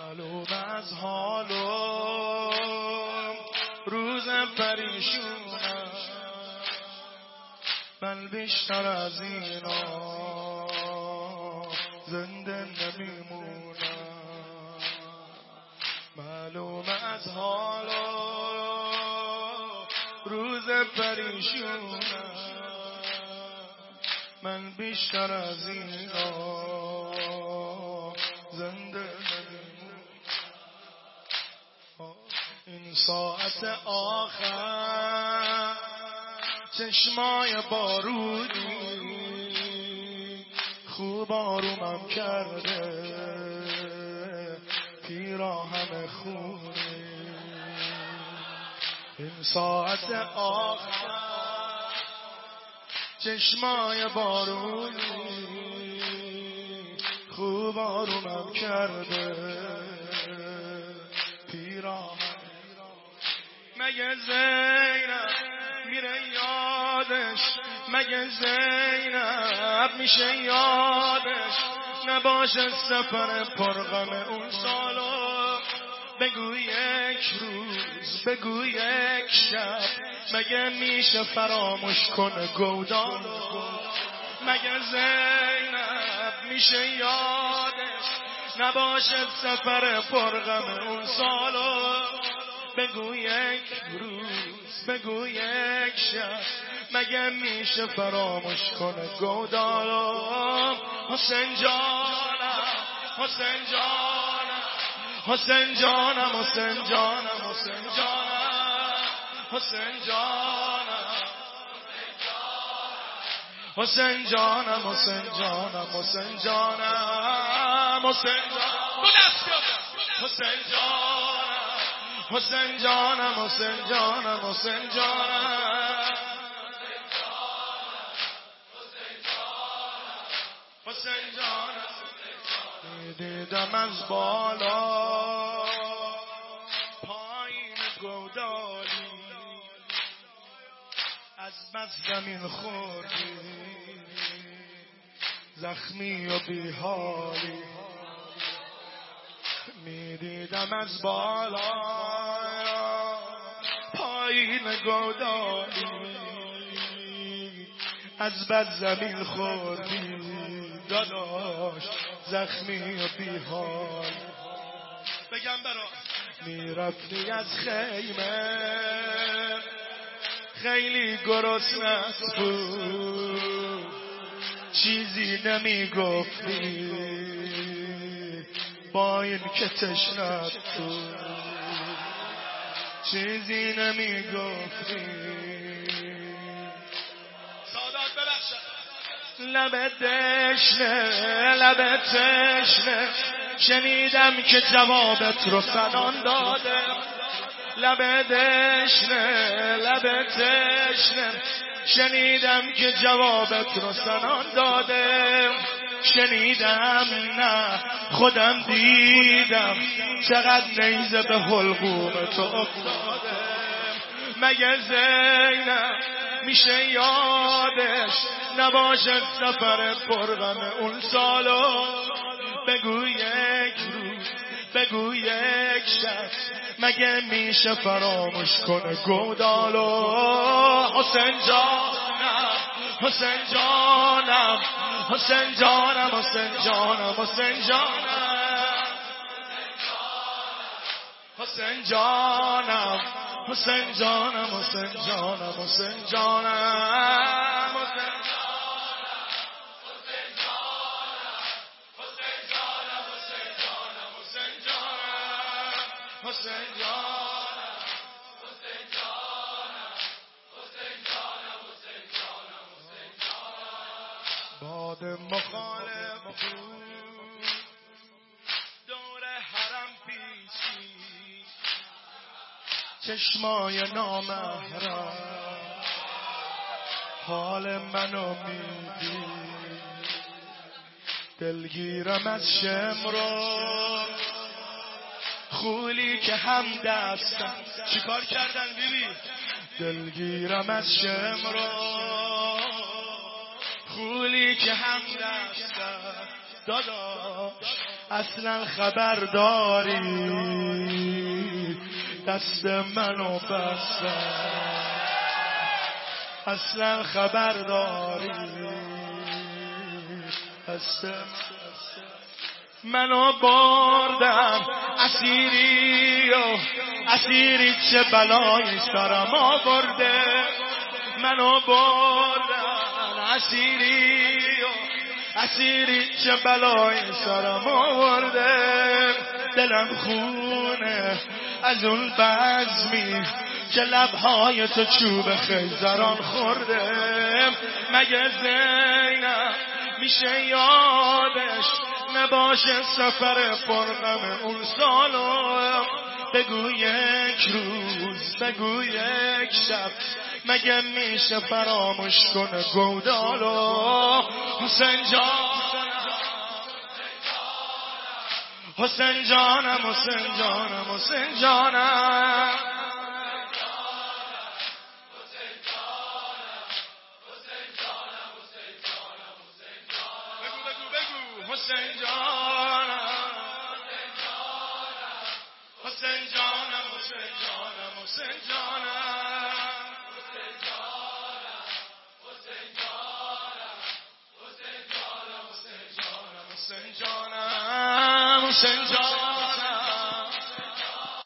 معلوم از حالم روز پریشونم، من بیشتر از اینا زنده نمیمونم. معلوم از حالم روز پریشونم، من بیشتر از اینا زنده نمیمونم. این ساعت آخر چشمای بارونی خوب آرومم کرده، پیراهن خونی. این ساعت آخر چشمای بارونی خوب آرومم کرده، پیراهن. مگه زینب میره یادش، مگه زینب میشه یادش، نباشه سفر پرغم اون سالو. بگو یک روز، بگو یک شب، مگه میشه فراموش کنه گودالو. مگه زینب میشه یادش، نباشه سفر پرغم اون سالو. بگو یک روز، بگو یک شب، مگه میشه فراموش کنه گودالو. حسین جانم، حسین جانم، حسین جانم، حسین جانم، حسین جانم، حسین جانم، حسین جانم، حسین جانم، حسین جانم، حسین جانم، حسین جانم، حسین جانم، حسین جانم، حسین جانم، حسین جانم. دیدم از بالا پایین گودالی، از بس زمین خوردی، زخمی و بیحالی. میدیدم از بالا پایین گودالی، از بس زمین خوردی داداش، زخمی و بیحال. بگم برا میرفتی از خیمه خیلی گرسنه بود، چیزی نمیگفتی با این که تشنه بود، چیزی نمیگفتی. سادات ببخشد. لب تشنه، لب تشنه، شنیدم که جوابت رو سنان داده. لب تشنه، لب تشنه، شنیدم که جوابت رو سنان داده. شنیدم نه خودم دیدم، چقدر نیزه به حلقوم تو افتاده. مگه زینب میشه یادش، نباشه سفر پرغم اون سالو. بگو یک روز، بگو یک شب، مگه میشه فراموش کنه گودالو. حسین جانم، حسین جانم، حسین جانم، حسین جانم، حسین جانم، حسین جانم، حسین جانم، حسین جانم، حسین جانم، حسین جانم. باد مخالف بود دور حرم پیچی، چشمای نامحرم حال منو میدی. دلگیرم از شمرو خولی که هم دستم. چیکار کردن بیبی؟ دلگیرم از شمرو خولی که هم دستم. داداش اصلا خبر داری دست منو بستن، اصلا خبر داری دست منو بردن اسیری و اسیری چه بلایی سرم آورده، منو بردن اسیری و اسیری چه بلایی سرم آورده، دلم خونه از اون بزمی که لبهای تو چوب خیزران خورده، مگه زینب میشه یادش نباشه سفر پرغم اون سالو، بگو یک روز بگو یک شب مگه میشه فراموش کنه گودالو. حسین جانم حسین جانم حسین جانم حسین جانم حسین جانم حسین جانم حسین جانم حسین جانم حسین جانم حسین جانم